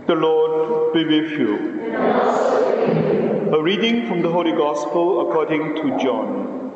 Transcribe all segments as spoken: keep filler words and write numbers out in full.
The Lord be with you. A reading from the Holy Gospel according to John.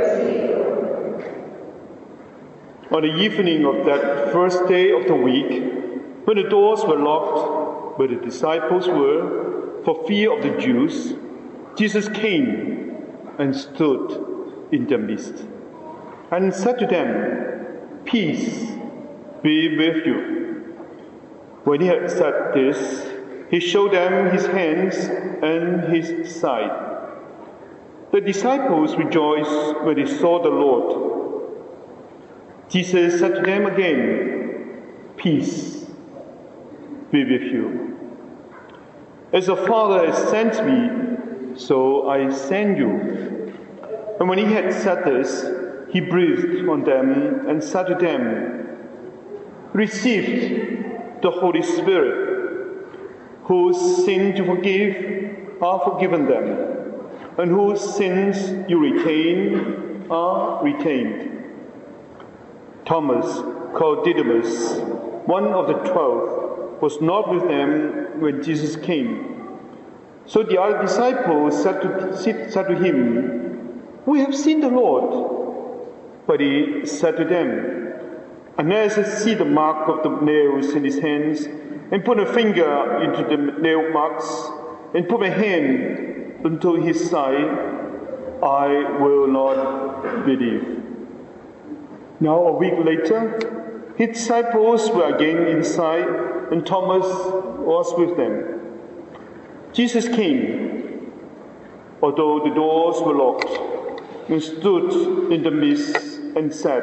On the evening of that first day of the week, when the doors were locked where the disciples were for fear of the Jews, Jesus came and stood in their midst and said to them, "Peace be with you." When he had said this, he showed them his hands and his side. The disciples rejoiced when they saw the Lord. Jesus said to them again, "Peace be with you. As the Father has sent me, so I send you." And when he had said this, he breathed on them and said to them, "Receive the Holy Spirit. Whose sins you forgive are forgiven them, and whose sins you retain are retained." Thomas, called Didymus, one of the twelve, was not with them when Jesus came. So the other disciples said to, said to him, "We have seen the Lord." But he said to them, "Unless I see the mark of the nails in his hands, and put a finger into the nail marks, and put my hand into his side, I will not believe." Now a week later, his disciples were again inside, and Thomas was with them. Jesus came, although the doors were locked, and stood in the midst and said,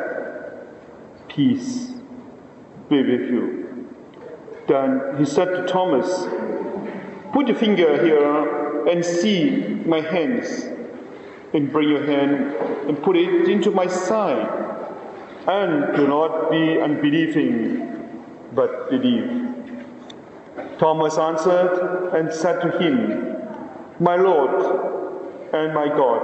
"Peace be with you." Then he said to Thomas, "Put your finger here and see my hands, and bring your hand and put it into my side, and do not be unbelieving, but believe." Thomas answered and said to him, "My Lord and my God."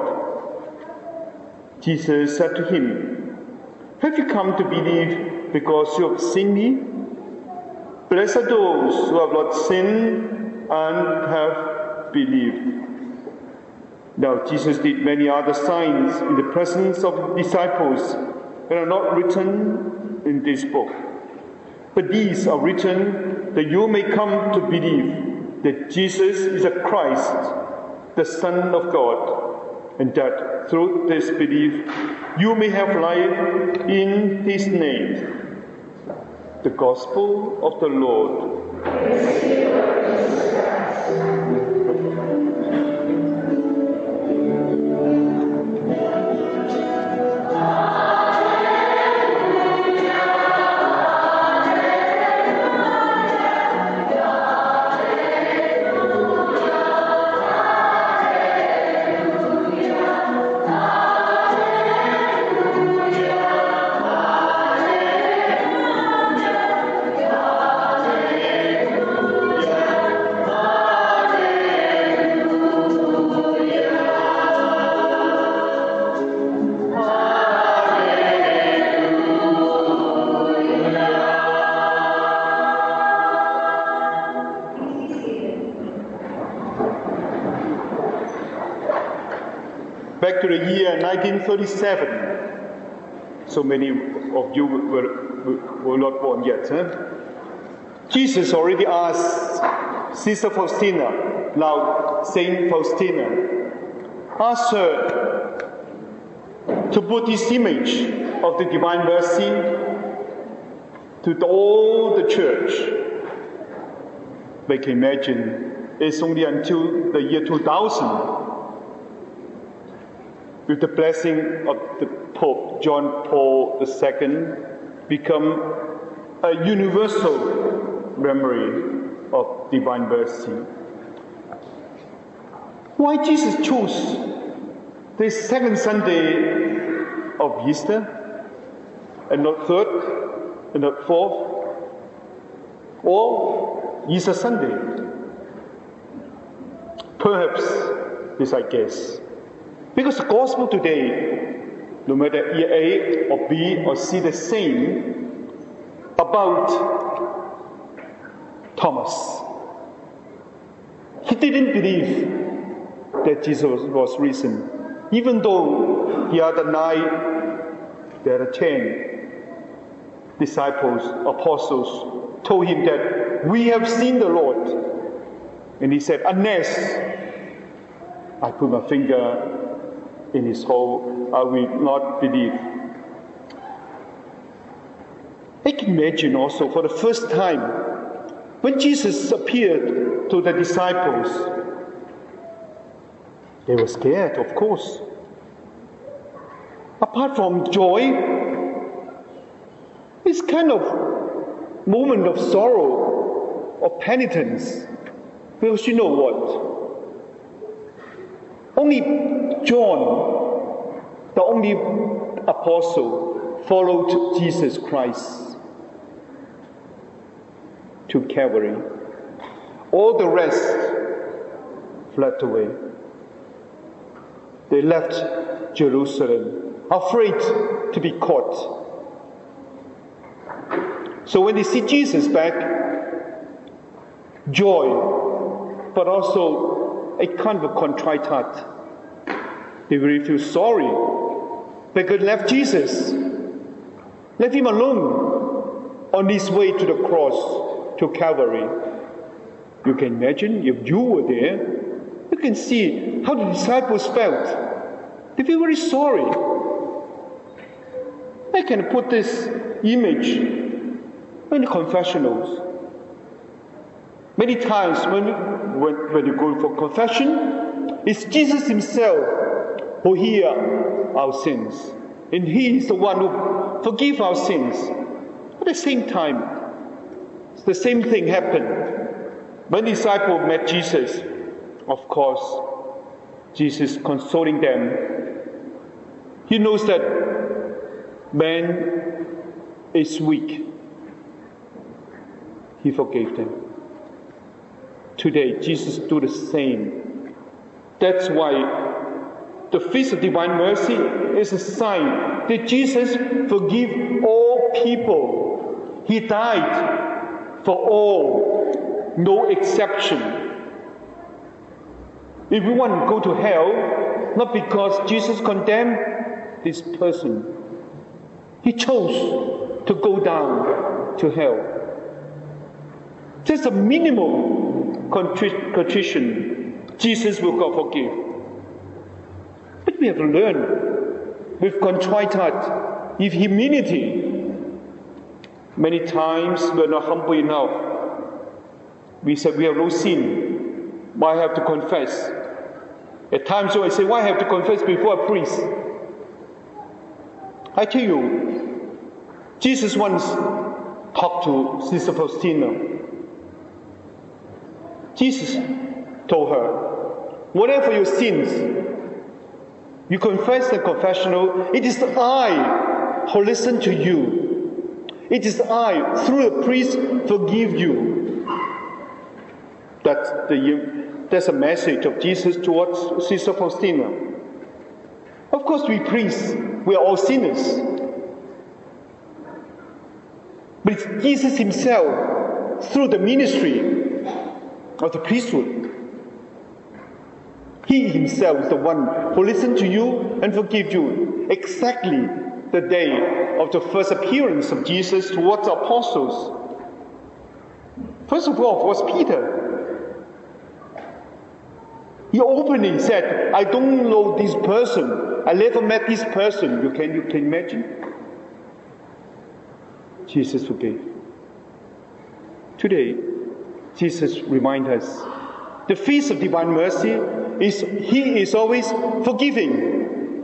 Jesus said to him, "Have you come to believe because you have seen me? Blessed are those who have not sinned and have believed." Now Jesus did many other signs in the presence of the disciples that are not written in this book. But these are written that you may come to believe that Jesus is the Christ, the Son of God, and that through this belief you may have life in his name. The Gospel of the Lord. Back to the year nineteen thirty-seven. So many of you were, were not born yet. Huh? Jesus already asked Sister Faustina, now Saint Faustina, asked her to put this image of the Divine Mercy to all the church. They can imagine it's only until the year two thousand, with the blessing of the Pope John Paul the Second, become a universal memory of Divine Mercy. Why Jesus chose the second Sunday of Easter, and not third, and not fourth, or Easter Sunday? Perhaps this, I guess, because the Gospel today, no matter year A or B or C, the same about Thomas, He didn't believe that Jesus was risen, even though the other night there are ten disciples, apostles, told him that we have seen the Lord. And he said, unless I put my finger in his hole, I will not believe. I can imagine also for the first time when Jesus appeared to the disciples, they were scared, of course. Apart from joy, it's kind of moment of sorrow or penitence. Because you know what? Only John, the only apostle, followed Jesus Christ to Calvary. All the rest fled away. They left Jerusalem, afraid to be caught. So when they see Jesus back, joy, but also a kind of a contrite heart. They really feel sorry because they left Jesus, left him alone on his way to the cross, to Calvary. You can imagine if you were there, you can see how the disciples felt. They feel very sorry. I can put this image in the confessionals. Many times when, when, when you go for confession, it's Jesus himself who hears our sins. And he is the one who forgives our sins. At the same time, the same thing happened. When the disciples met Jesus, of course, Jesus consoling them. He knows that man is weak. He forgave them. Today, Jesus do the same. That's why the Feast of Divine Mercy is a sign that Jesus forgives all people. He died for all, no exception. If we want to go to hell, not because Jesus condemned this person. He chose to go down to hell. Just a minimum contrition, Jesus will God forgive. But we have to learn with contrite heart, with humility. Many times we're not humble enough. We say we have no sin. Why have to confess? At times I say, why have to confess before a priest? I tell you, Jesus once talked to Sister Faustina. Jesus told her, whatever your sins, you confess in confessional, it is I who listen to you. It is I, through the priest, forgive you. That's, the, that's a message of Jesus towards Sister Faustina. Of course, we priests, we are all sinners. But it's Jesus himself, through the ministry of the priesthood. He himself is the one who listened to you and forgive you. Exactly the day of the first appearance of Jesus towards the apostles. First of all was Peter. He openly said, I don't know this person. I never met this person. You can, you can imagine? Jesus forgave. Today, Jesus reminds us, the Feast of Divine Mercy is, He is always forgiving.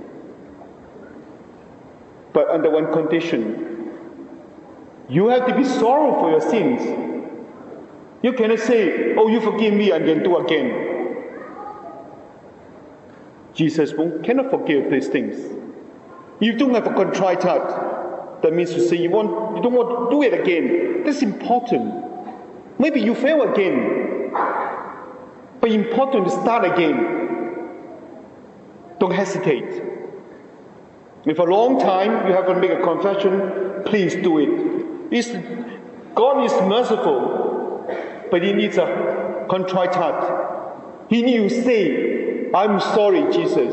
But under one condition, you have to be sorrowful for your sins. You cannot say, oh, you forgive me and then do again. Jesus cannot forgive these things. You don't have a contrite heart. That means to say you, want, you don't want to do it again. That's important. Maybe you fail again. But important to start again. Don't hesitate. If a long time you have to make a confession, please do it. It's, God is merciful, but He needs a contrite heart. He knew, say, I'm sorry, Jesus.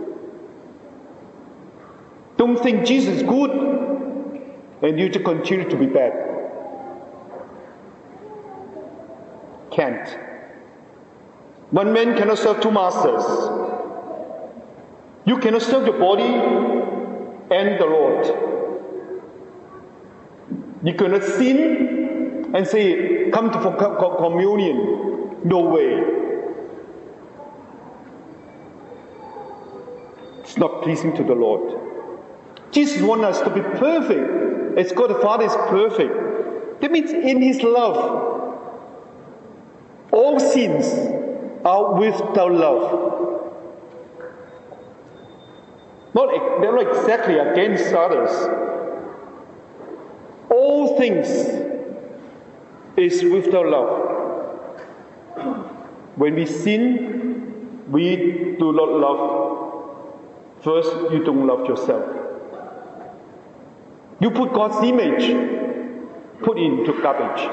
Don't think Jesus is good and you to continue to be bad. Can't. One man cannot serve two masters. You cannot serve your body and the Lord. You cannot sin and say, come to for communion. No way. It's not pleasing to the Lord. Jesus wants us to be perfect as God the Father is perfect. That means in His love, all sins are without love. Not, they're not exactly against others. All things is without love. When we sin, we do not love. First, you don't love yourself. You put God's image, put into garbage.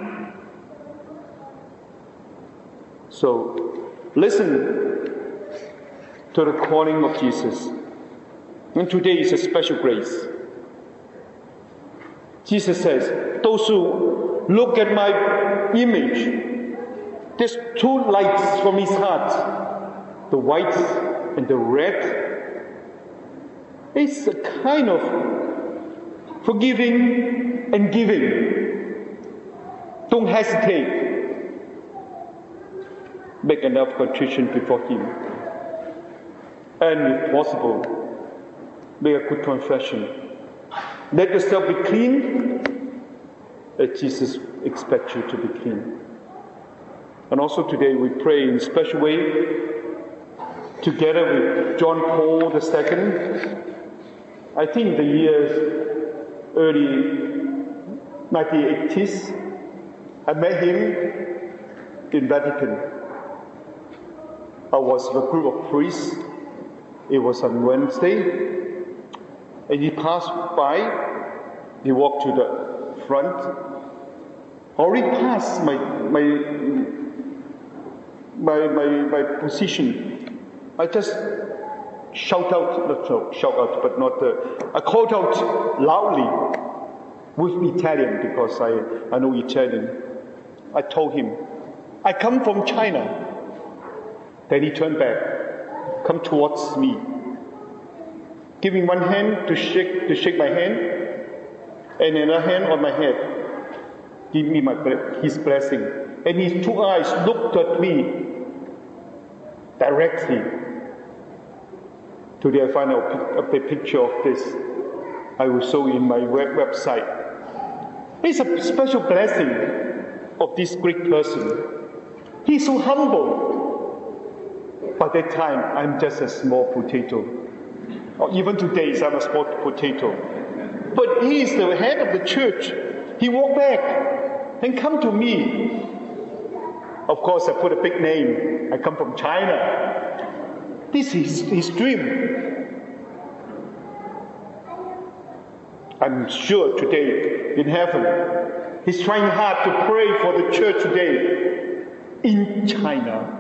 So, listen to the calling of Jesus. And today is a special grace. Jesus says, those who look at my image, there's two lights from His heart, the white and the red. It's a kind of forgiving and giving. Don't hesitate. Make enough contrition before Him. And if possible, make a good confession. Let yourself be clean as Jesus expects you to be clean. And also today we pray in a special way together with John Paul the Second. I think the years early nineteen eighties, I met him in Vatican. I was with a group of priests. It was on Wednesday. And he passed by, he walked to the front. Already past my my my my, my position. I just shout out, not shout, shout out, but not, uh, I called out loudly with Italian because I, I know Italian. I told him, I come from China. Then he turned back, come towards me, giving one hand to shake to shake my hand, and another hand on my head, give me my his blessing. And his two eyes looked at me directly. Today I find a, a picture of this. I will show in my web website. It's a special blessing of this great person. He's so humble. By that time, I'm just a small potato. Or even today, I'm a small potato. But he is the head of the church. He walked back and come to me. Of course, I put a big name. I come from China. This is his dream. I'm sure today in heaven, he's trying hard to pray for the church today in China.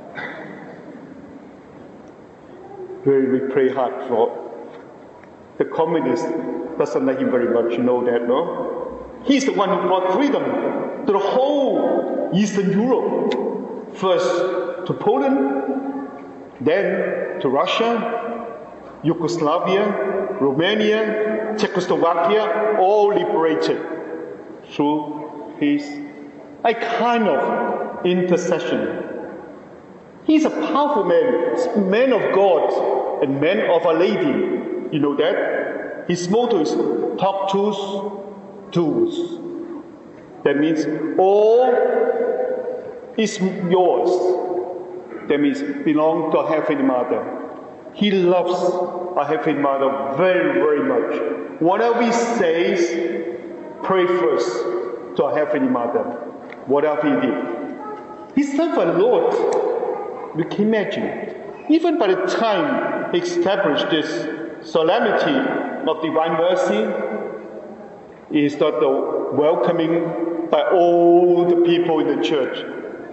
Where we pray hard for. The communist doesn't like him very much, you know that, no? He's the one who brought freedom to the whole Eastern Europe. First to Poland, then to Russia, Yugoslavia, Romania, Czechoslovakia, all liberated through his a kind of intercession. He's a powerful man, man of God and man of a lady. You know that? His motto is talk truth, tools. That means all is yours. That means belong to a Heavenly Mother. He loves a Heavenly Mother very, very much. Whatever he says, pray first to a Heavenly Mother. Whatever he did. He served the Lord. You can imagine. Even by the time he established this solemnity of divine mercy, he started welcoming by all the people in the church.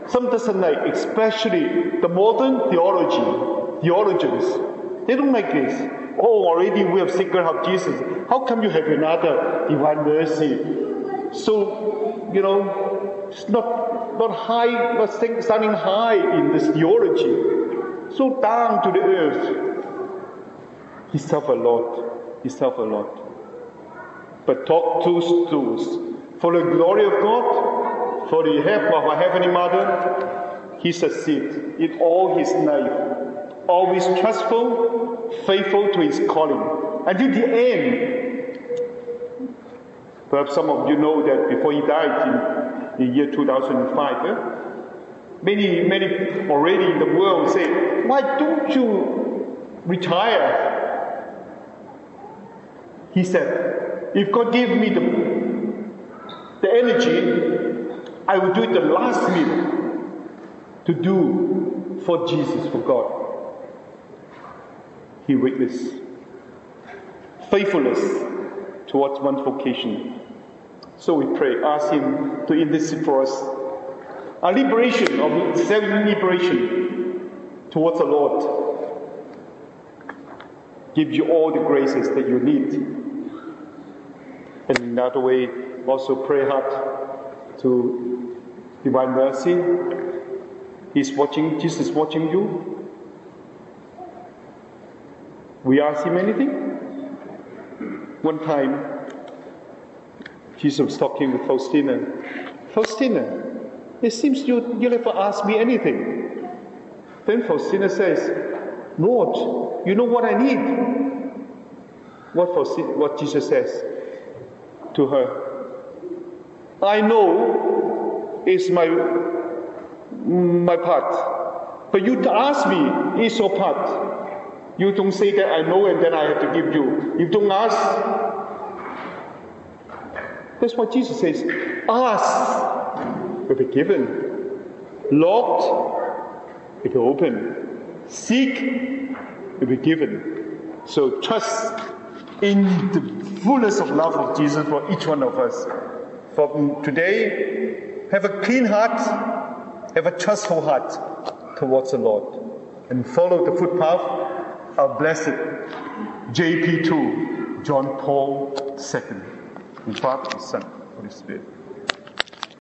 Some doesn't like, especially the modern theology, theologians. They don't like this. Oh, already we have Sacred Heart of Jesus. How come you have another Divine Mercy? So, you know, it's not, not high, not standing high in this theology. So down to the earth. He suffered a lot. He suffered a lot. But talk truth, truth. For the glory of God, for the help of our Heavenly Mother, he succeeded in all his life. Always trustful, faithful to his calling. Until the end. Perhaps some of you know that before he died in the year two thousand five, eh? many, many already in the world say, why don't you retire? He said, if God gave me the, the energy, I will do it the last minute to do for Jesus, for God. He witnessed faithfulness towards one vocation. So we pray, ask him to intercede for us. A liberation, of self-liberation towards the Lord. Give you all the graces that you need. And in another way, also pray hard to Divine Mercy. He's watching, Jesus is watching you. We ask him anything? One time, Jesus was talking with Faustina. Faustina, it seems you, you never asked me anything. Then Faustina says, Lord, you know what I need. What, Faustina, what Jesus says to her, I know it's my, my part. But you ask me, it's your part. You don't say that I know and then I have to give you. You don't ask. That's what Jesus says. Ask, will be given. Locked, it will open. Seek, will be given. So trust in the fullness of love of Jesus for each one of us. From today, have a clean heart, have a trustful heart towards the Lord, and follow the footpath of blessed J P two, John Paul the Second, in Father, Son, Holy Spirit.